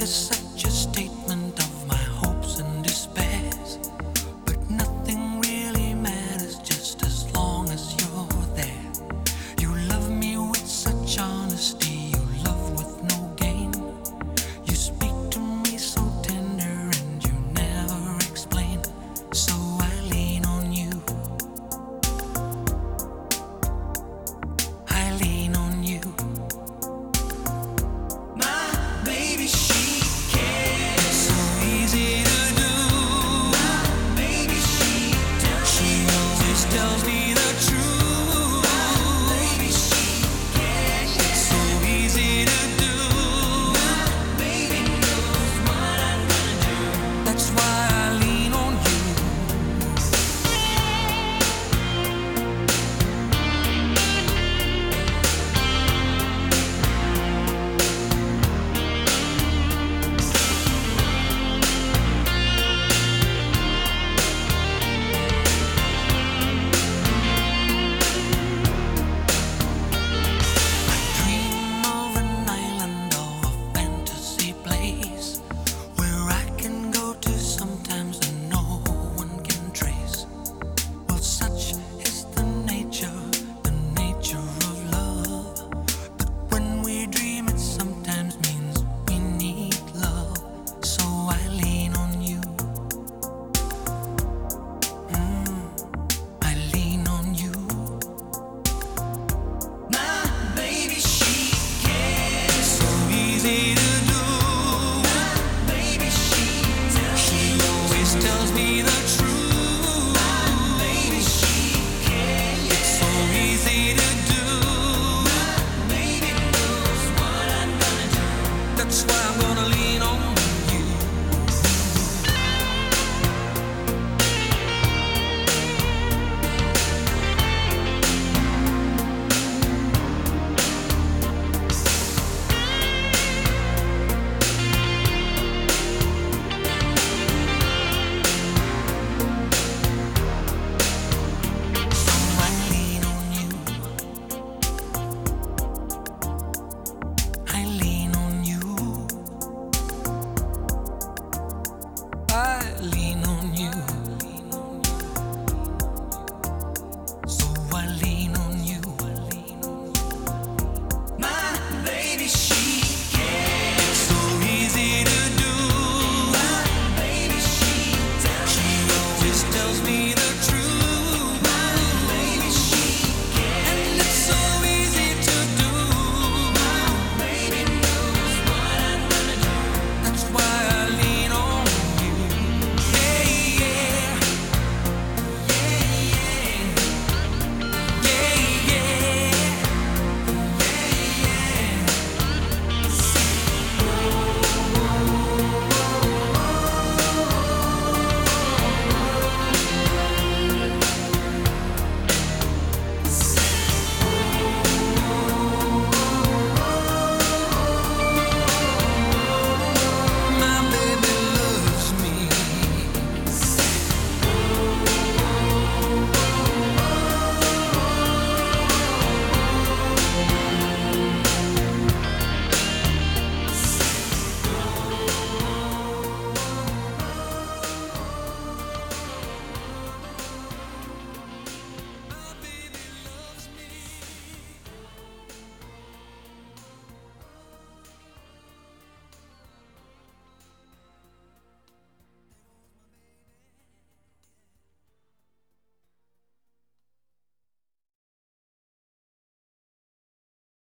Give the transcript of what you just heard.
is such a statement of my hopes and despairs. But nothing really matters just as long as you're there. You love me with such honesty, you love with no gain. You speak to me so tender and you never explain. So I lean on you. I lean on you. Tells me